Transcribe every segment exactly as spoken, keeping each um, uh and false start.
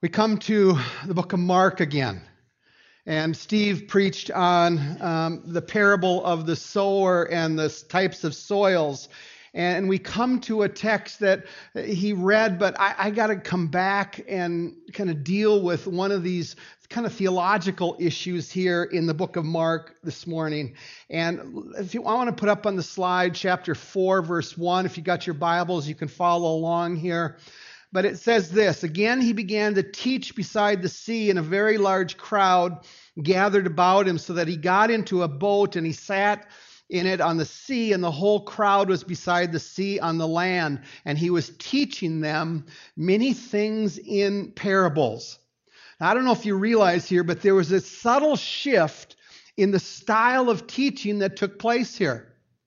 We come to the book of Mark again, and Steve preached on um, the parable of the sower and the types of soils, and we come to a text that he read, but I, I got to come back and kind of deal with one of these kind of theological issues here in the book of Mark this morning. And if you I want to put up on the slide, chapter four, verse one, if you got your Bibles, you can follow along here. But it says this, again, he began to teach beside the sea, and a very large crowd gathered about him, so that he got into a boat and he sat in it on the sea, and the whole crowd was beside the sea on the land. And he was teaching them many things in parables. Now, I don't know if you realize here, but there was a subtle shift in the style of teaching that took place here.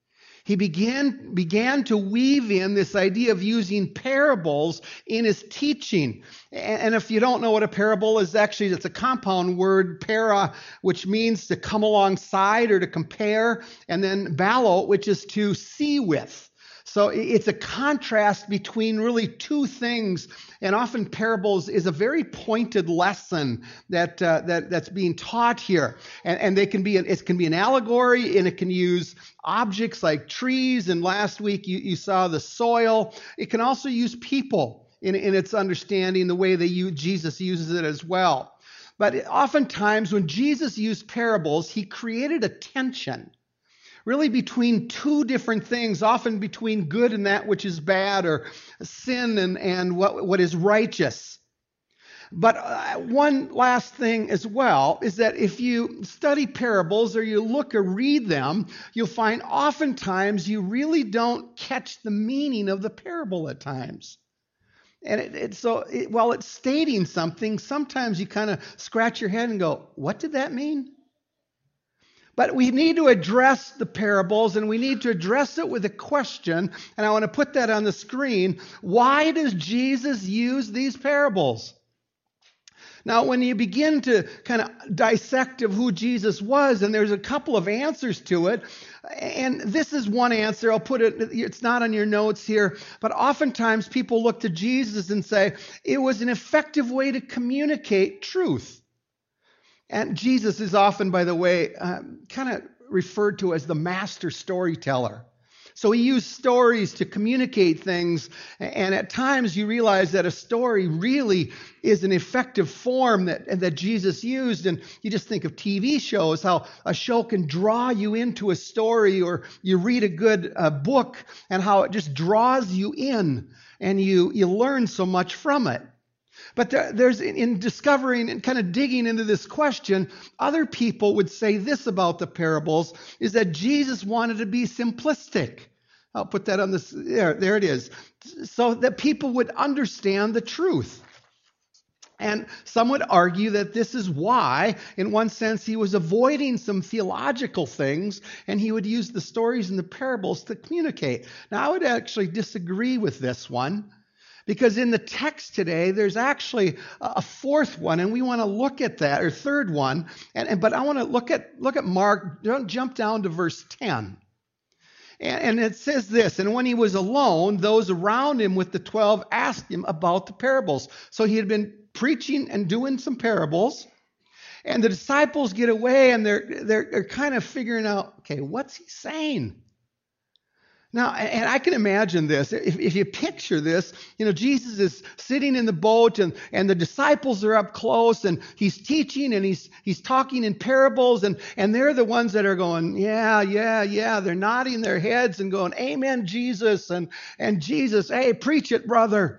He began, began to weave in this idea of using parables in his teaching. And if you don't know what a parable is, actually it's a compound word, para, which means to come alongside or to compare, and then ballo, which is to see with. So it's a contrast between really two things, and often parables is a very pointed lesson that uh, that that's being taught here, and and they can be an, it can be an allegory, and it can use objects like trees. And last week you, you saw the soil. It can also use people in in its understanding, the way that you Jesus uses it as well. But oftentimes when Jesus used parables, he created a tension, really between two different things, often between good and that which is bad, or sin and, and what, what is righteous. But uh, one last thing as well is that if you study parables or you look or read them, you'll find oftentimes you really don't catch the meaning of the parable at times. And it, it, so it, while it's stating something, sometimes you kind of scratch your head and go, what did that mean? But we need to address the parables, and we need to address it with a question, and I want to put that on the screen. Why does Jesus use these parables? Now, when you begin to kind of dissect of who Jesus was, and there's a couple of answers to it, and this is one answer. I'll put it, it's not on your notes here, but oftentimes people look to Jesus and say, it was an effective way to communicate truth. And Jesus is often, by the way, uh, kind of referred to as the master storyteller. So he used stories to communicate things, and at times you realize that a story really is an effective form that, that Jesus used. And you just think of T V shows, how a show can draw you into a story, or you read a good uh, book and how it just draws you in, and you, you learn so much from it. But there, there's, in discovering and kind of digging into this question, other people would say this about the parables, is that Jesus wanted to be simplistic. I'll put that on this, there, there it is, so that people would understand the truth. And some would argue that this is why, in one sense, he was avoiding some theological things, and he would use the stories and the parables to communicate. Now, I would actually disagree with this one, because in the text today, there's actually a fourth one, and we want to look at that, or third one. And, and but I want to look at look at Mark. Don't jump down to verse ten. And, and it says this, and when he was alone, those around him with the twelve asked him about the parables. So he had been preaching and doing some parables, and the disciples get away, and they're they're, they're kind of figuring out, okay, what's he saying? Now, and I can imagine this, if, if you picture this, you know, Jesus is sitting in the boat, and, and the disciples are up close, and he's teaching, and he's he's talking in parables, and, and they're the ones that are going, yeah, yeah, yeah. They're nodding their heads and going, amen, Jesus, and, and Jesus, hey, preach it, brother.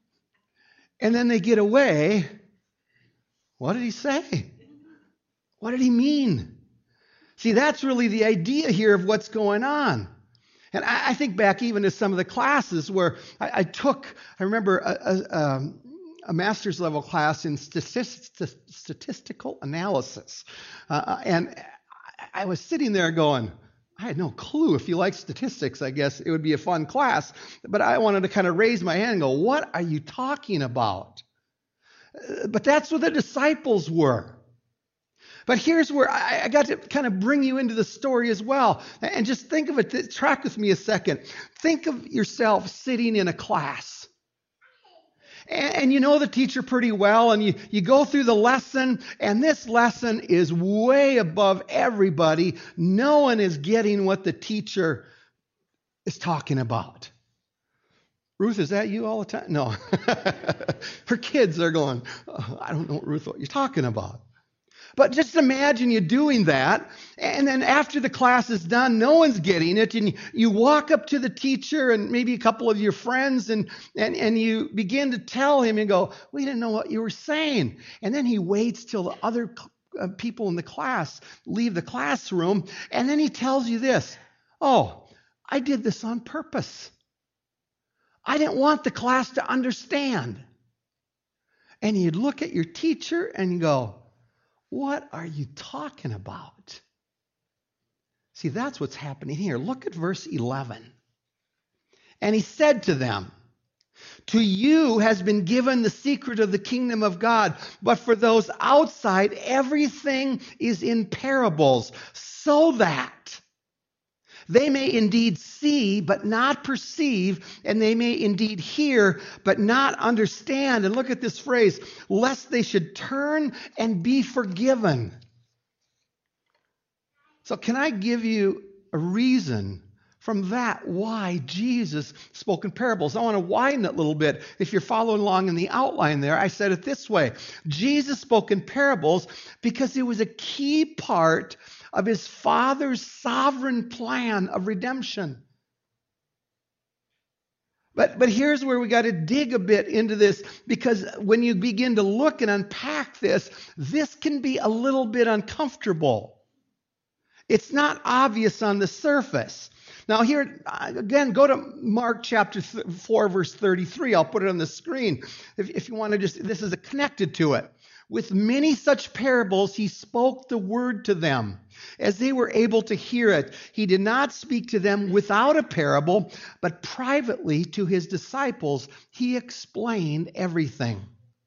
And then they get away. What did he say? What did he mean? See, that's really the idea here of what's going on. And I, I think back even to some of the classes where I, I took, I remember a, a, um, a master's level class in statist, statistical analysis. Uh, and I was sitting there going, I had no clue. If you like statistics, I guess it would be a fun class. But I wanted to kind of raise my hand and go, what are you talking about? Uh, but that's what the disciples were. But here's where I, I got to kind of bring you into the story as well. And just think of it, track with me a second. Think of yourself sitting in a class. And, and you know the teacher pretty well, and you, you go through the lesson, and this lesson is way above everybody. No one is getting what the teacher is talking about. Ruth, is that you all the time? No. Her kids are going, oh, I don't know, Ruth, what you're talking about. But just imagine you doing that, and then after the class is done, no one's getting it, and you walk up to the teacher and maybe a couple of your friends, and, and, and you begin to tell him and go, we didn't know what you were saying. And then he waits till the other uh, people in the class leave the classroom, and then he tells you this, oh, I did this on purpose. I didn't want the class to understand. And you'd look at your teacher and you go, what are you talking about? See, that's what's happening here. Look at verse eleven. And he said to them, to you has been given the secret of the kingdom of God, but for those outside, everything is in parables, so that they may indeed see, but not perceive, and they may indeed hear, but not understand. And look at this phrase, lest they should turn and be forgiven. So can I give you a reason from that why Jesus spoke in parables? I want to widen it a little bit. If you're following along in the outline there, I said it this way. Jesus spoke in parables because it was a key part of his Father's sovereign plan of redemption. But, but here's where we got to dig a bit into this, because when you begin to look and unpack this, this can be a little bit uncomfortable. It's not obvious on the surface. Now here, again, go to Mark chapter four, verse thirty-three. I'll put it on the screen if, if you want to just, this is connected to it. With many such parables, he spoke the word to them, as they were able to hear it. He did not speak to them without a parable, but privately to his disciples, he explained everything.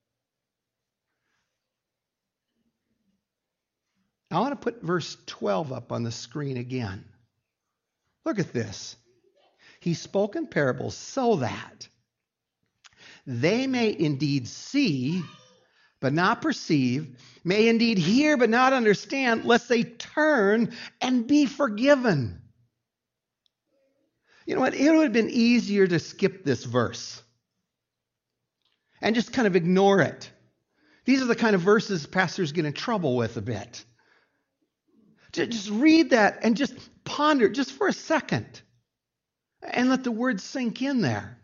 I want to put verse twelve up on the screen again. Look at this. He spoke in parables so that they may indeed see, but not perceive, may indeed hear, but not understand, lest they turn and be forgiven. You know what? It would have been easier to skip this verse and just kind of ignore it. These are the kind of verses pastors get in trouble with a bit. Just read that and just ponder just for a second and let the words sink in there.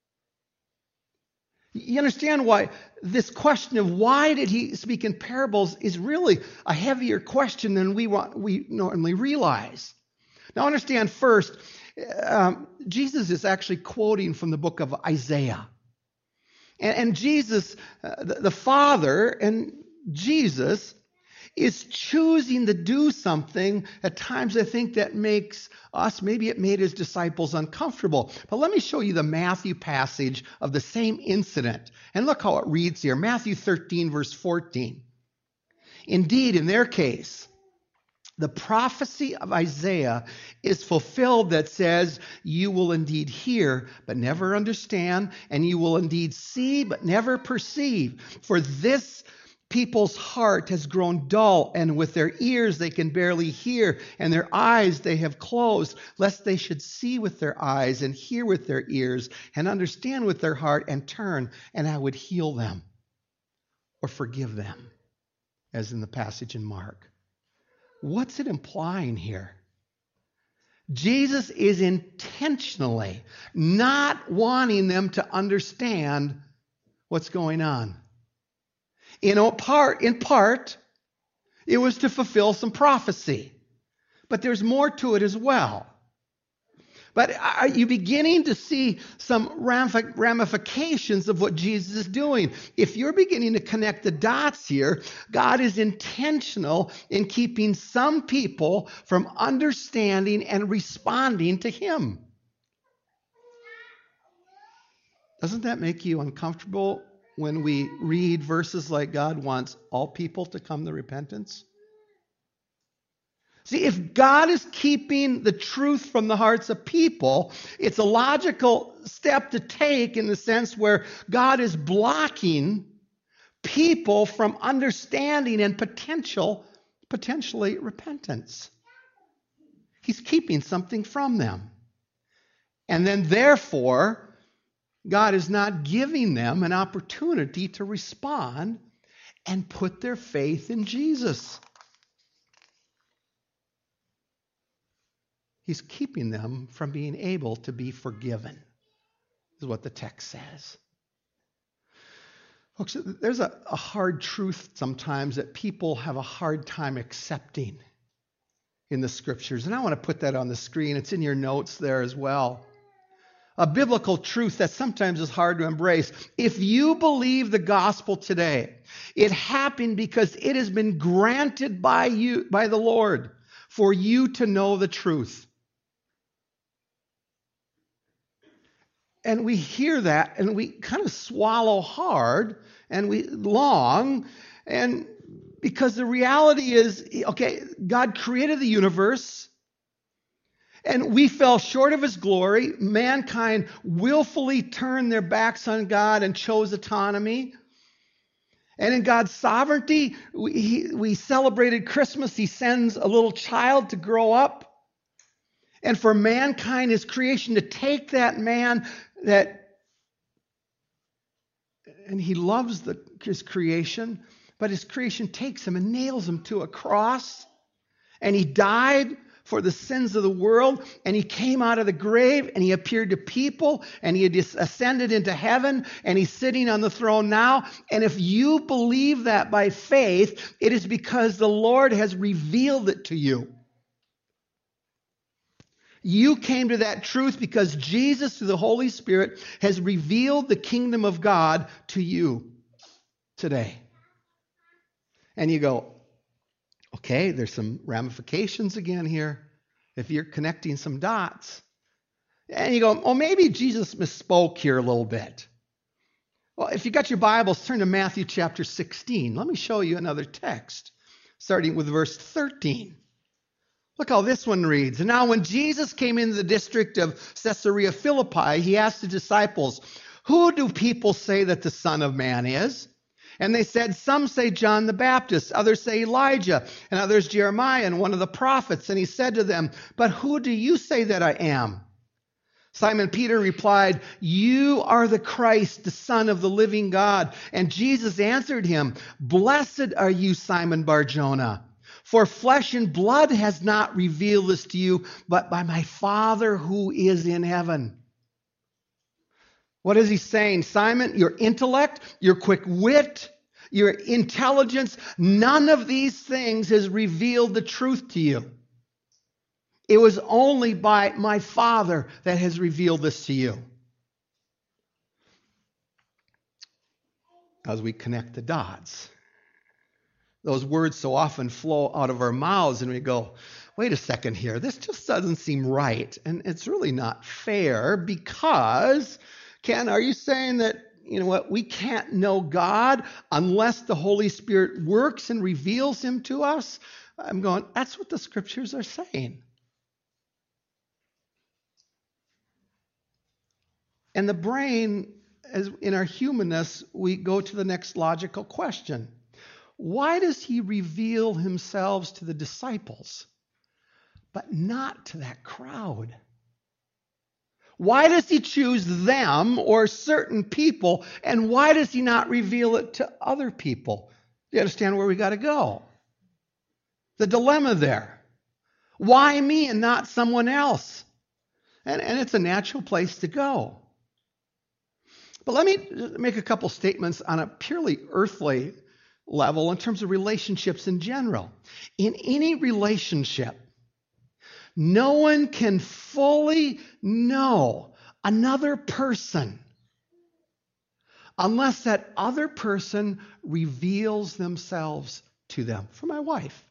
You understand why this question of why did he speak in parables is really a heavier question than we want, we normally realize. Now understand first, um, Jesus is actually quoting from the book of Isaiah. And, and Jesus, uh, the, the Father and Jesus is choosing to do something at times I think that makes us, maybe it made his disciples uncomfortable. But let me show you the Matthew passage of the same incident. And look how it reads here. Matthew thirteen, verse fourteen. Indeed, in their case, the prophecy of Isaiah is fulfilled that says, you will indeed hear, but never understand, and you will indeed see, but never perceive. For this people's heart has grown dull, and with their ears they can barely hear, and their eyes they have closed, lest they should see with their eyes and hear with their ears and understand with their heart and turn, and I would heal them or forgive them, as in the passage in Mark. What's it implying here? Jesus is intentionally not wanting them to understand what's going on. In part, in part, it was to fulfill some prophecy. But there's more to it as well. But are you beginning to see some ramifications of what Jesus is doing? If you're beginning to connect the dots here, God is intentional in keeping some people from understanding and responding to him. Doesn't that make you uncomfortable when we read verses like God wants all people to come to repentance? See, if God is keeping the truth from the hearts of people, it's a logical step to take in the sense where God is blocking people from understanding and potential, potentially repentance. He's keeping something from them. And then therefore, God is not giving them an opportunity to respond and put their faith in Jesus. He's keeping them from being able to be forgiven, is what the text says. Folks, there's a, a hard truth sometimes that people have a hard time accepting in the Scriptures. And I want to put that on the screen. It's in your notes there as well. A biblical truth that sometimes is hard to embrace. If you believe the gospel today, it happened because it has been granted by you, by the Lord, for you to know the truth. And we hear that and we kind of swallow hard and we long, and because the reality is, okay, God created the universe and we fell short of his glory. Mankind willfully turned their backs on God and chose autonomy. And in God's sovereignty, we, he, we celebrated Christmas. He sends a little child to grow up. And for mankind, his creation, to take that man that, and he loves the, his creation, but his creation takes him and nails him to a cross. And he died for the sins of the world, and he came out of the grave, and he appeared to people, and he had ascended into heaven, and he's sitting on the throne now. And if you believe that by faith, it is because the Lord has revealed it to you. You came to that truth because Jesus, through the Holy Spirit, has revealed the kingdom of God to you today. And you go, okay, there's some ramifications again here, if you're connecting some dots. And you go, oh, maybe Jesus misspoke here a little bit. Well, if you got your Bibles, turn to Matthew chapter sixteen. Let me show you another text, starting with verse thirteen. Look how this one reads. And now when Jesus came into the district of Caesarea Philippi, he asked the disciples, who do people say that the Son of Man is? And they said, some say John the Baptist, others say Elijah, and others Jeremiah and one of the prophets. And he said to them, but who do you say that I am? Simon Peter replied, you are the Christ, the Son of the living God. And Jesus answered him, blessed are you, Simon Bar-Jonah. For flesh and blood has not revealed this to you, but by my Father who is in heaven. What is he saying? Simon, your intellect, your quick wit, your intelligence, none of these things has revealed the truth to you. It was only by my Father that has revealed this to you. As we connect the dots, those words so often flow out of our mouths and we go, wait a second here, this just doesn't seem right. And it's really not fair because, Ken, are you saying that, you know what, we can't know God unless the Holy Spirit works and reveals him to us? I'm going, that's what the Scriptures are saying. And the brain, as in our humanness, we go to the next logical question. Why does he reveal himself to the disciples, but not to that crowd? Why does he choose them or certain people, and why does he not reveal it to other people? Do you understand where we got to go? The dilemma there. Why me and not someone else? And, and it's a natural place to go. But let me make a couple statements on a purely earthly level in terms of relationships in general. In any relationship, no one can fully know another person unless that other person reveals themselves to them. For my wife,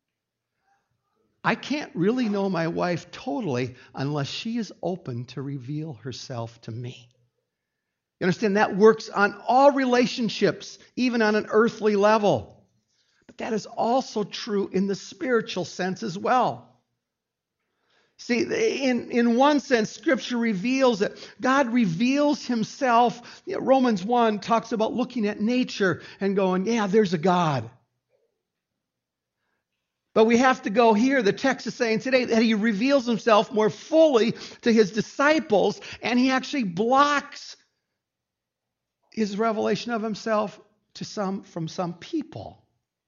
I can't really know my wife totally unless she is open to reveal herself to me. You understand? That works on all relationships, even on an earthly level. But that is also true in the spiritual sense as well. See, in, in one sense, Scripture reveals that God reveals himself. You know, Romans one talks about looking at nature and going, yeah, there's a God. But we have to go here. The text is saying today that he reveals himself more fully to his disciples, and he actually blocks his revelation of himself to some from some people.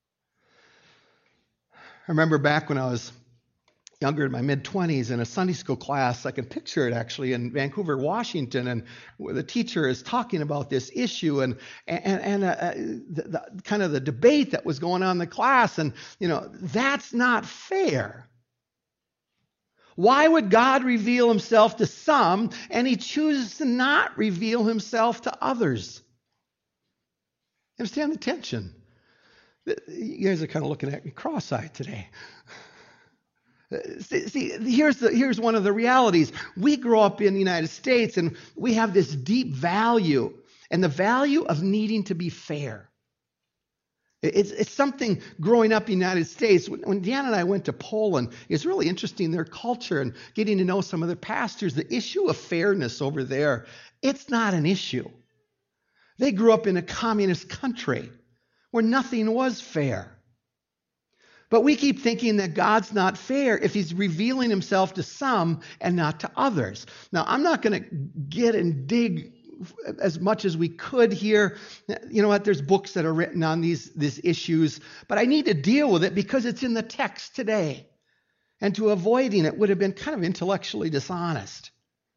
I remember back when I was younger, in my mid-twenties, in a Sunday school class. I can picture it actually in Vancouver, Washington, and the teacher is talking about this issue and and and uh, the, the, kind of the debate that was going on in the class. And you know, that's not fair. Why would God reveal himself to some and he chooses to not reveal himself to others? Understand the tension? You guys are kind of looking at me cross-eyed today. See, see, here's the here's one of the realities. We grow up in the United States and we have this deep value, and the value of needing to be fair. It's, it's something growing up in the United States. When, when Dan and I went to Poland, it's really interesting, their culture and getting to know some of their pastors. The issue of fairness over there, it's not an issue. They grew up in a communist country where nothing was fair. But we keep thinking that God's not fair if he's revealing himself to some and not to others. Now, I'm not going to get and dig as much as we could here. You know what? There's books that are written on these, these issues, but I need to deal with it because it's in the text today. And to avoiding it would have been kind of intellectually dishonest.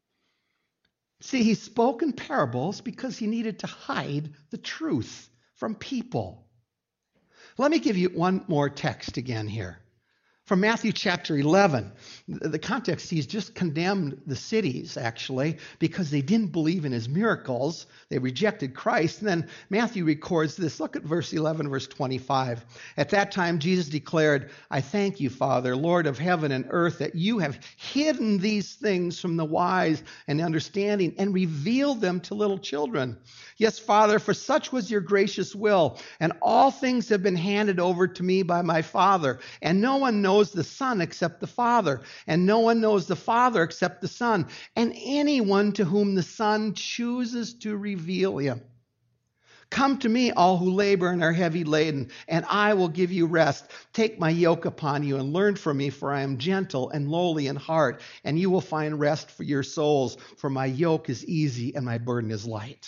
See, he spoke in parables because he needed to hide the truth from people. Let me give you one more text again here. From Matthew chapter eleven. The context, he's just condemned the cities, actually, because they didn't believe in his miracles. They rejected Christ. And then Matthew records this. Look at verse eleven, verse twenty-five. At that time, Jesus declared, I thank you, Father, Lord of heaven and earth, that you have hidden these things from the wise and understanding and revealed them to little children. Yes, Father, for such was your gracious will, and all things have been handed over to me by my Father, and no one knows the Son except the Father, and no one knows the Father except the Son, and anyone to whom the Son chooses to reveal him. Come to me, all who labor and are heavy laden, and I will give you rest. Take my yoke upon you and learn from me, for I am gentle and lowly in heart, and you will find rest for your souls, for my yoke is easy and my burden is light.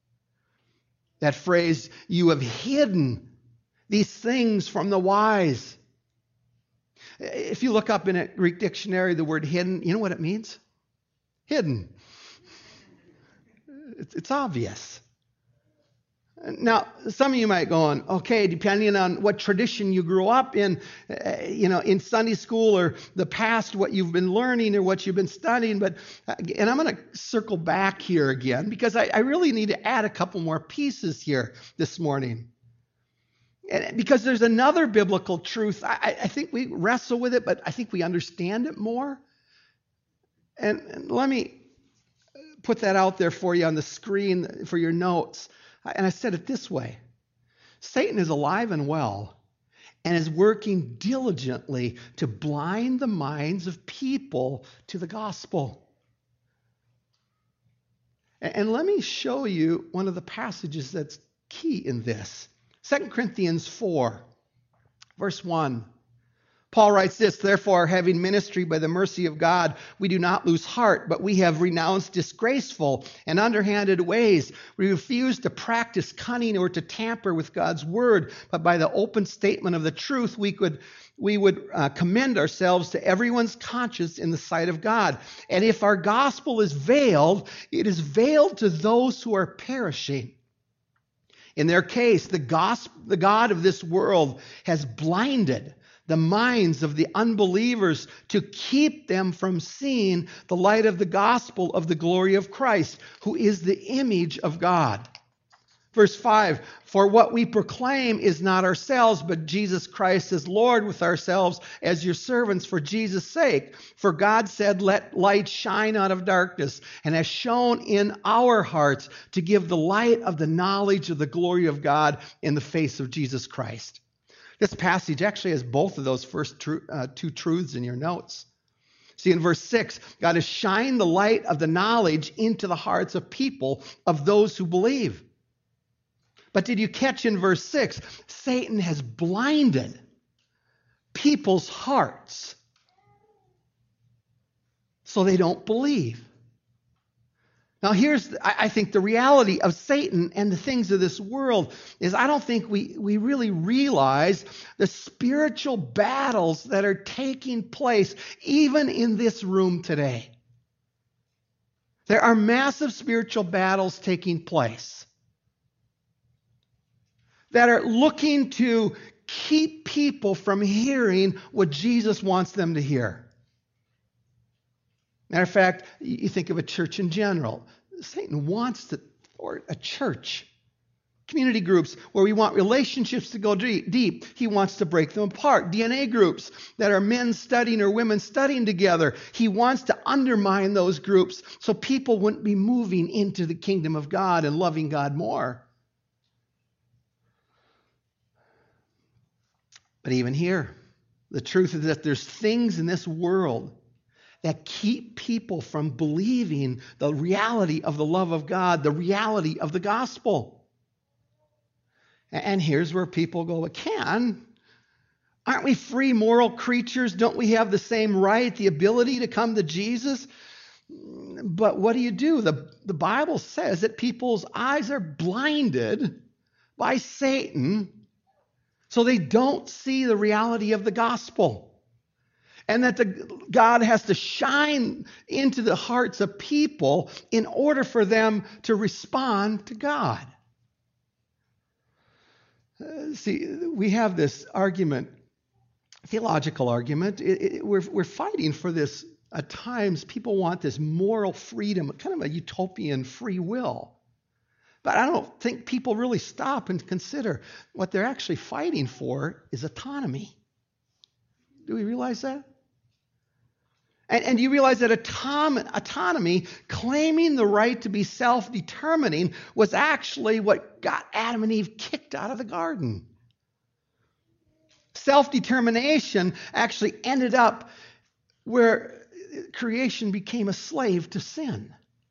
That phrase, you have hidden these things from the wise. If you look up in a Greek dictionary the word hidden, you know what it means? Hidden. It's, it's obvious. Now, some of you might go on, okay, depending on what tradition you grew up in, uh, you know, in Sunday school or the past, what you've been learning or what you've been studying. But, uh, and I'm going to circle back here again because I, I really need to add a couple more pieces here this morning. And because there's another biblical truth. I, I think we wrestle with it, but I think we understand it more. And, and let me put that out there for you on the screen for your notes. And I said it this way. Satan is alive and well and is working diligently to blind the minds of people to the gospel. And, and let me show you one of the passages that's key in this. Second Corinthians four, verse one. Paul writes this, therefore, having ministry by the mercy of God, we do not lose heart, but we have renounced disgraceful and underhanded ways. We refuse to practice cunning or to tamper with God's word, but by the open statement of the truth, we could we would uh, commend ourselves to everyone's conscience in the sight of God. And if our gospel is veiled, it is veiled to those who are perishing. In their case, the gospel, the God of this world has blinded the minds of the unbelievers to keep them from seeing the light of the gospel of the glory of Christ, who is the image of God. Verse five, for what we proclaim is not ourselves, but Jesus Christ as Lord, with ourselves as your servants for Jesus' sake. For God said, let light shine out of darkness, and has shone in our hearts to give the light of the knowledge of the glory of God in the face of Jesus Christ. This passage actually has both of those first tru- uh, two truths in your notes. See, in verse six, God has shined the light of the knowledge into the hearts of people, of those who believe. But did you catch in verse six? Satan has blinded people's hearts so they don't believe. Now here's, I think, the reality of Satan and the things of this world is I don't think we, we really realize the spiritual battles that are taking place even in this room today. There are massive spiritual battles taking place that are looking to keep people from hearing what Jesus wants them to hear. Matter of fact, you think of a church in general. Satan wants to, or a church, community groups where we want relationships to go deep. He wants to break them apart. D N A groups that are men studying or women studying together. He wants to undermine those groups so people wouldn't be moving into the kingdom of God and loving God more. But even here, the truth is that there's things in this world that keep people from believing the reality of the love of God, the reality of the gospel. And here's where people go, Ken, aren't we free moral creatures? Don't we have the same right, the ability to come to Jesus? But what do you do? The, the Bible says that people's eyes are blinded by Satan so they don't see the reality of the gospel. And that the, God has to shine into the hearts of people in order for them to respond to God. Uh, see, we have this argument, theological argument. It, it, we're, we're fighting for this. At times, people want this moral freedom, kind of a utopian free will. But I don't think people really stop and consider what they're actually fighting for is autonomy. Do we realize that? And, and you realize that autom- autonomy, claiming the right to be self-determining, was actually what got Adam and Eve kicked out of the garden. Self-determination actually ended up where creation became a slave to sin.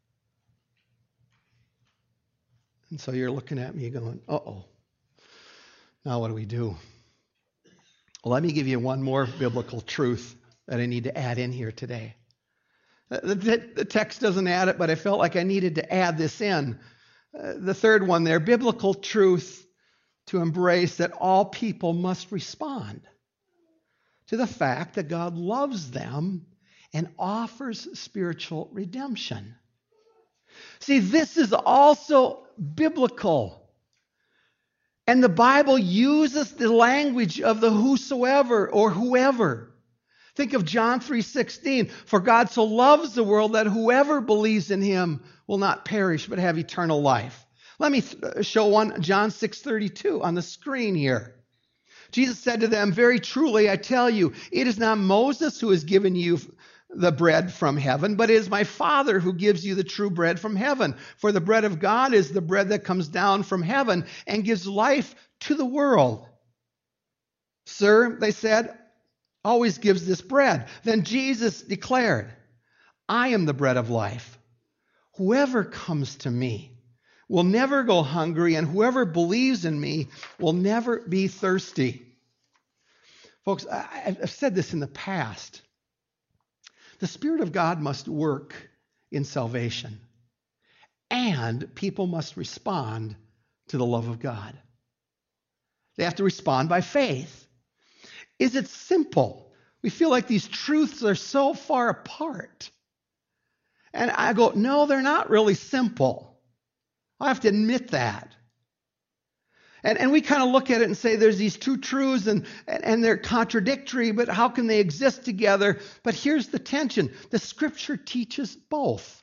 And so you're looking at me going, uh-oh, now what do we do? Well, let me give you one more biblical truth that I need to add in here today. The, the, the text doesn't add it, but I felt like I needed to add this in. Uh, the third one there, biblical truth to embrace that all people must respond to the fact that God loves them and offers spiritual redemption. See, this is also biblical. And the Bible uses the language of the whosoever or whoever. Think of John three sixteen. For God so loves the world that whoever believes in him will not perish but have eternal life. Let me th- show one, John six thirty-two on the screen here. Jesus said to them, very truly, I tell you, it is not Moses who has given you the bread from heaven, but it is my Father who gives you the true bread from heaven. For the bread of God is the bread that comes down from heaven and gives life to the world. Sir, they said, always gives this bread. Then Jesus declared, I am the bread of life. Whoever comes to me will never go hungry, and whoever believes in me will never be thirsty. Folks, I've said this in the past. The Spirit of God must work in salvation, and people must respond to the love of God. They have to respond by faith. Is it simple? We feel like these truths are so far apart. And I go, no, they're not really simple. I have to admit that. And, and we kind of look at it and say there's these two truths and, and, and they're contradictory, but how can they exist together? But here's the tension. The Scripture teaches both.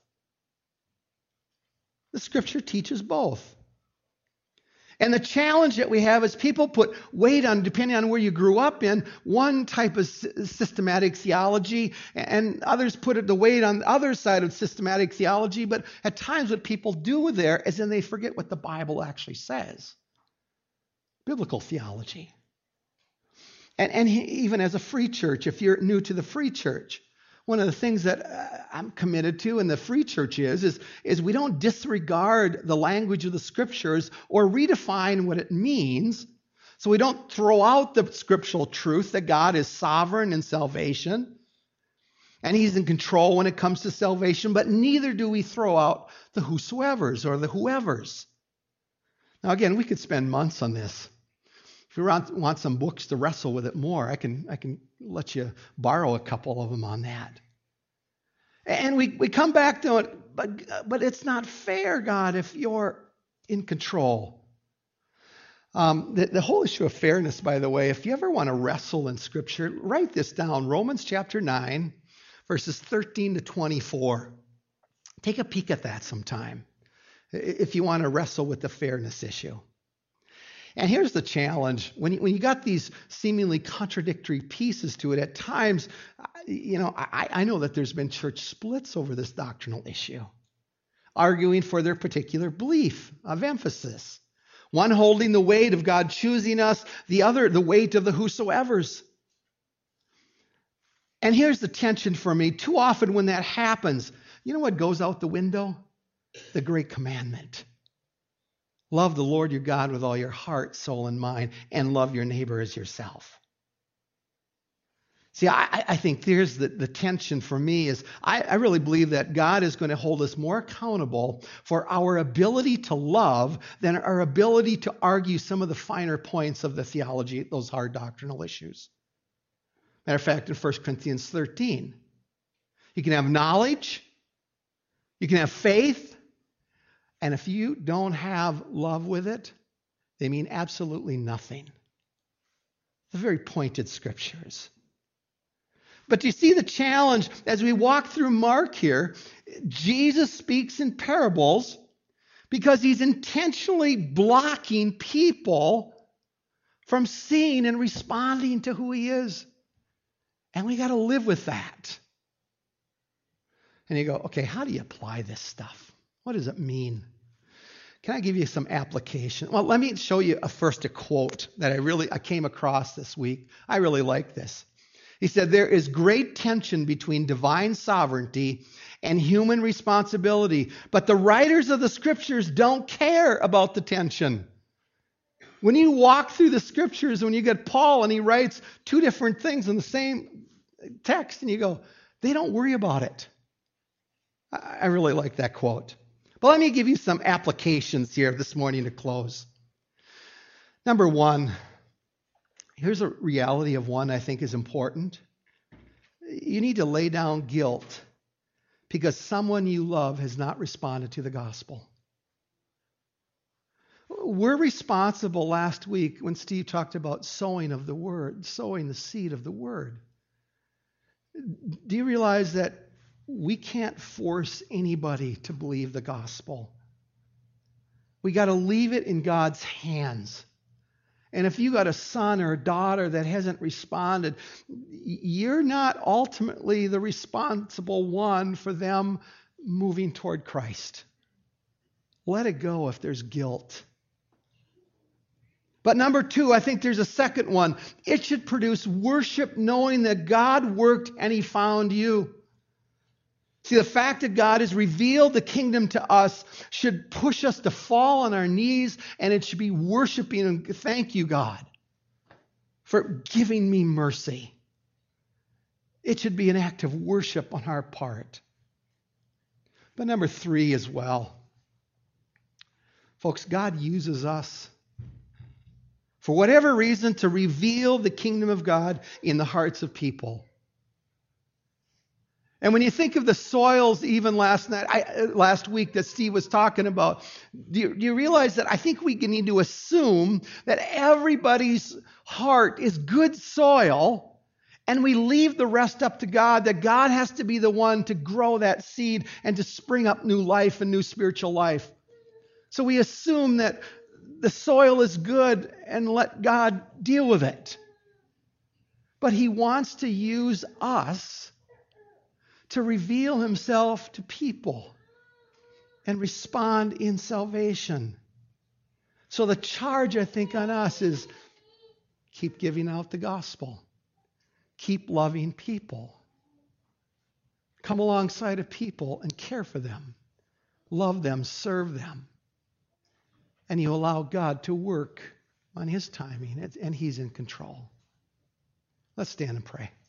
The Scripture teaches both. And the challenge that we have is people put weight on, depending on where you grew up in, one type of systematic theology, and others put the weight on the other side of systematic theology. But at times what people do there is then they forget what the Bible actually says. Biblical theology. And, and even as a free church, if you're new to the free church, one of the things that uh, I'm committed to in the free church is, is, is we don't disregard the language of the scriptures or redefine what it means. So we don't throw out the scriptural truth that God is sovereign in salvation and he's in control when it comes to salvation, but neither do we throw out the whosoevers or the whoever's. Now, again, we could spend months on this. If you want, want some books to wrestle with it more, I can, I can let you borrow a couple of them on that. And we, we come back to it, but, but it's not fair, God, if you're in control. Um, the, the whole issue of fairness, by the way, if you ever want to wrestle in Scripture, write this down. Romans chapter nine, verses thirteen to twenty-four. Take a peek at that sometime if you want to wrestle with the fairness issue. And here's the challenge. When you, when you got these seemingly contradictory pieces to it, at times, you know, I, I know that there's been church splits over this doctrinal issue, arguing for their particular belief of emphasis. One holding the weight of God choosing us, the other the weight of the whosoevers. And here's the tension for me. Too often when that happens, you know what goes out the window? The great commandment. Love the Lord your God with all your heart, soul, and mind, and love your neighbor as yourself. See, I, I think there's the, the tension for me is I, I really believe that God is going to hold us more accountable for our ability to love than our ability to argue some of the finer points of the theology, those hard doctrinal issues. Matter of fact, in First Corinthians thirteen, you can have knowledge, you can have faith, and if you don't have love with it, they mean absolutely nothing. The very pointed scriptures. But do you see the challenge as we walk through Mark here? Jesus speaks in parables because he's intentionally blocking people from seeing and responding to who he is. And we got to live with that. And you go, okay, how do you apply this stuff? What does it mean? Can I give you some application? Well, let me show you a, first a quote that I really I came across this week. I really like this. He said, there is great tension between divine sovereignty and human responsibility, but the writers of the scriptures don't care about the tension. When you walk through the scriptures, when you get Paul and he writes two different things in the same text, and you go, they don't worry about it. I really like that quote. But let me give you some applications here this morning to close. Number one, here's a reality of one I think is important. You need to lay down guilt because someone you love has not responded to the gospel. We're responsible last week when Steve talked about sowing of the word, sowing the seed of the word. Do you realize that we can't force anybody to believe the gospel? We got to leave it in God's hands. And if you got a son or a daughter that hasn't responded, you're not ultimately the responsible one for them moving toward Christ. Let it go if there's guilt. But number two, I think there's a second one. It should produce worship knowing that God worked and he found you. See, the fact that God has revealed the kingdom to us should push us to fall on our knees, and it should be worshiping and thank you, God, for giving me mercy. It should be an act of worship on our part. But number three as well. Folks, God uses us for whatever reason to reveal the kingdom of God in the hearts of people. And when you think of the soils, even last night, I, last week that Steve was talking about, do you, do you realize that I think we need to assume that everybody's heart is good soil, and we leave the rest up to God, that God has to be the one to grow that seed and to spring up new life and new spiritual life. So we assume that the soil is good and let God deal with it. But he wants to use us to reveal himself to people and respond in salvation. So the charge, I think, on us is Keep giving out the gospel. Keep loving people. Come alongside of people and care for them. Love them, serve them. And you allow God to work on his timing, and he's in control. Let's stand and pray.